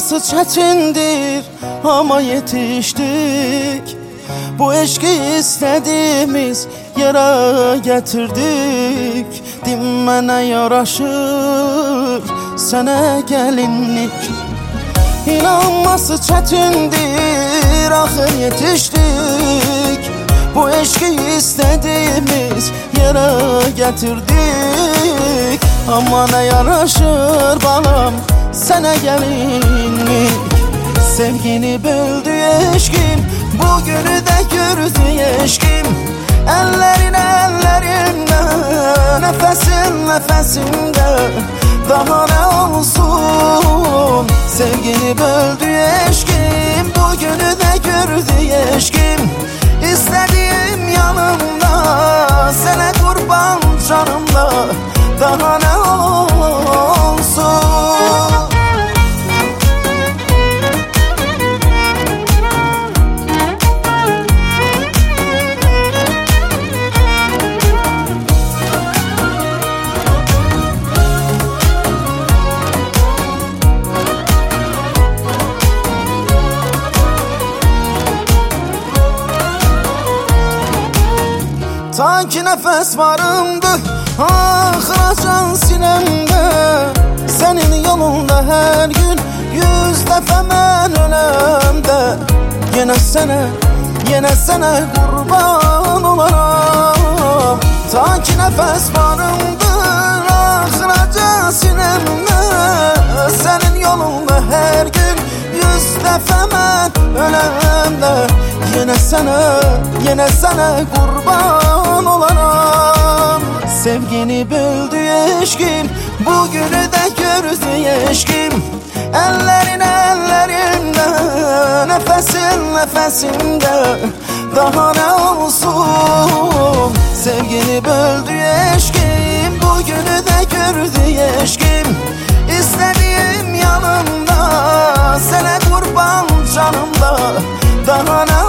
Inanması çetindir ama yetiştik. Bu eşki istediğimiz yere getirdik. Dinmene yaraşır sana gelinlik. İnanması çetindir ahır yetiştik. Bu eşki istediğimiz yere getirdik. Ama ne yaraşır balam sana gelinlik. Sevgini böldü eşkim, bugünü de gördü eşkim. Ellerin ellerimde, nefesin nefesimde. Daha ne olsun? Sevgini böldü eşkim, bugünü de gördü eşkim. İstediğim yanımda, sana kurban canımda. Daha ne olsun? Ta ki nefes varımdı ahıracan sinemde. Senin yolunda her gün 100 defa ben ölemde. Yine sana kurban olaram. Ta ki nefes varımdı ahıracan sinemde. Senin yolunda her gün 100 defa ben ölemde. Yine sana kurban olaram. Sevgini böldü eşkim, bugünü de gördü eşkim. Ellerin ellerimde, nefesin nefesimde. Daha ne olsun? Sevgini böldü eşkim, bugünü de gördü eşkim. İstediğim yanımda, sana kurban canımda. Daha ne